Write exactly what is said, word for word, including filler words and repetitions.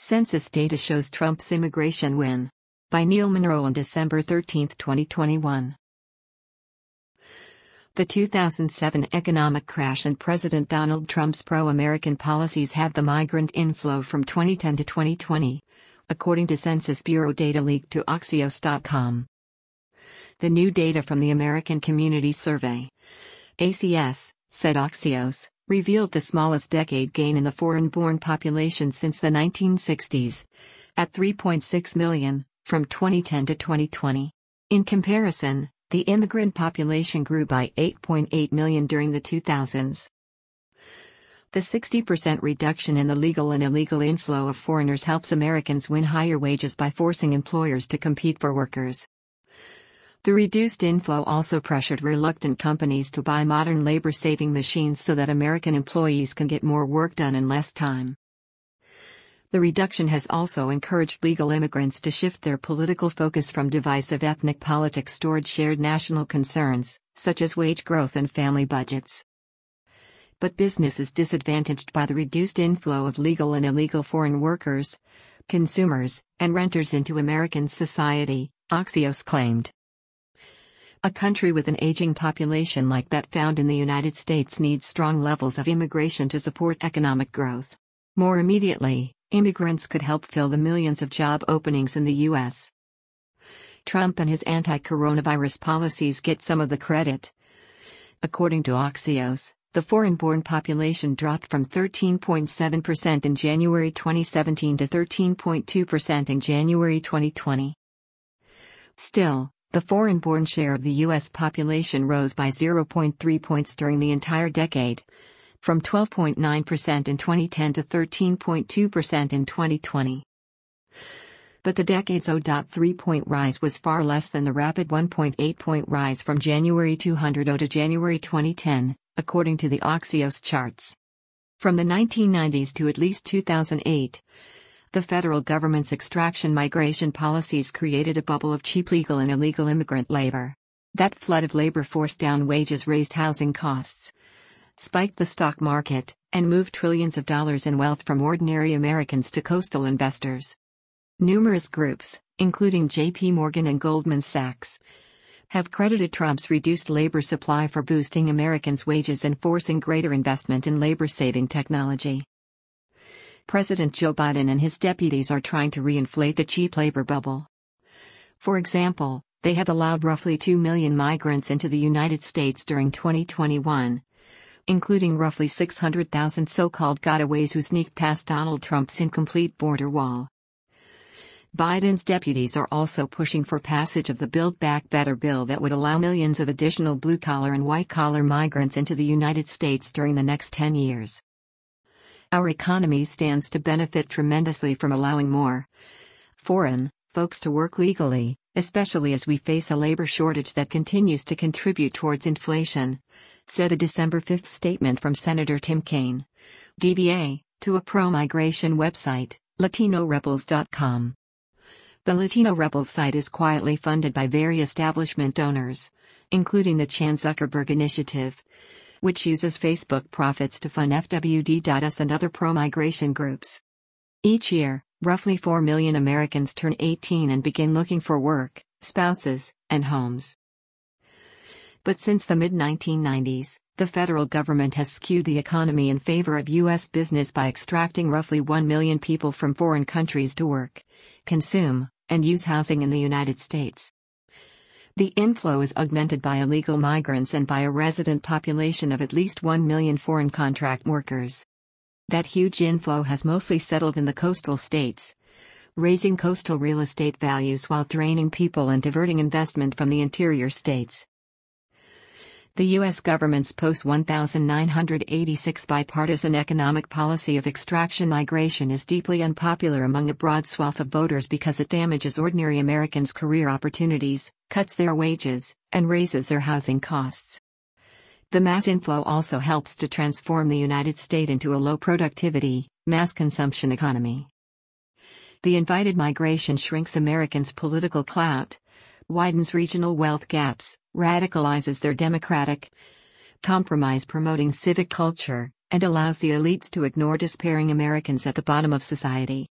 Census data shows Trump's immigration win. By Neil Monroe on December thirteenth, twenty twenty-one. The two thousand seven economic crash and President Donald Trump's pro-American policies have the migrant inflow from twenty ten to twenty twenty, according to Census Bureau data leaked to Axios dot com. The new data from the American Community Survey, A C S, said Axios, revealed the smallest decade gain in the foreign-born population since the nineteen sixties, at three point six million, from twenty ten to twenty twenty. In comparison, the immigrant population grew by eight point eight million during the two thousands. The sixty percent reduction in the legal and illegal inflow of foreigners helps Americans win higher wages by forcing employers to compete for workers. The reduced inflow also pressured reluctant companies to buy modern labor-saving machines so that American employees can get more work done in less time. The reduction has also encouraged legal immigrants to shift their political focus from divisive ethnic politics toward shared national concerns, such as wage growth and family budgets. But business is disadvantaged by the reduced inflow of legal and illegal foreign workers, consumers, and renters into American society, Axios claimed. A country with an aging population like that found in the United States needs strong levels of immigration to support economic growth. More immediately, immigrants could help fill the millions of job openings in the U S. Trump and his anti-coronavirus policies get some of the credit. According to Axios, the foreign-born population dropped from thirteen point seven percent in January twenty seventeen to thirteen point two percent in January twenty twenty. Still, the foreign-born share of the U S population rose by zero point three points during the entire decade, from twelve point nine percent in twenty ten to thirteen point two percent in twenty twenty. But the decade's zero point three point rise was far less than the rapid one point eight point rise from January two thousand to January twenty ten, according to the Axios charts. From the nineteen nineties to at least two thousand eight, the federal government's extraction migration policies created a bubble of cheap legal and illegal immigrant labor. That flood of labor forced down wages, raised housing costs, spiked the stock market, and moved trillions of dollars in wealth from ordinary Americans to coastal investors. Numerous groups, including J P Morgan and Goldman Sachs, have credited Trump's reduced labor supply for boosting Americans' wages and forcing greater investment in labor-saving technology. President Joe Biden and his deputies are trying to reinflate the cheap labor bubble. For example, they have allowed roughly two million migrants into the United States during twenty twenty-one, including roughly six hundred thousand so-called gotaways who sneaked past Donald Trump's incomplete border wall. Biden's deputies are also pushing for passage of the Build Back Better bill that would allow millions of additional blue-collar and white-collar migrants into the United States during the next ten years. Our economy stands to benefit tremendously from allowing more foreign folks to work legally, especially as we face a labor shortage that continues to contribute towards inflation, said a December fifth statement from Senator Tim Kaine, D B A, to a pro-migration website, Latino Rebels dot com. The Latino Rebels site is quietly funded by very establishment donors, including the Chan Zuckerberg Initiative, which uses Facebook profits to fund F W D dot U S and other pro-migration groups. Each year, roughly four million Americans turn eighteen and begin looking for work, spouses, and homes. But since the mid nineteen nineties, the federal government has skewed the economy in favor of U S business by extracting roughly one million people from foreign countries to work, consume, and use housing in the United States. The inflow is augmented by illegal migrants and by a resident population of at least one million foreign contract workers. That huge inflow has mostly settled in the coastal states, raising coastal real estate values while draining people and diverting investment from the interior states. The U S government's post nineteen eighty-six bipartisan economic policy of extraction migration is deeply unpopular among a broad swath of voters because it damages ordinary Americans' career opportunities, cuts their wages, and raises their housing costs. The mass inflow also helps to transform the United States into a low-productivity, mass-consumption economy. The invited migration shrinks Americans' political clout, widens regional wealth gaps, radicalizes their democratic compromise promoting civic culture, and allows the elites to ignore despairing Americans at the bottom of society.